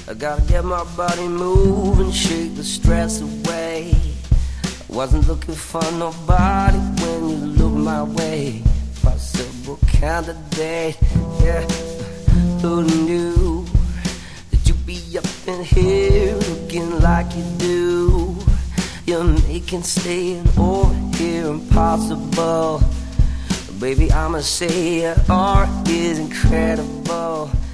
I gotta get my body moving, shake the stress away. I wasn't looking for nobody when you looked my way. Possible candidate, yeah. Who knew that you'd be up in here looking like you do? You're making staying over here impossible. Baby, I'ma say your art is incredible.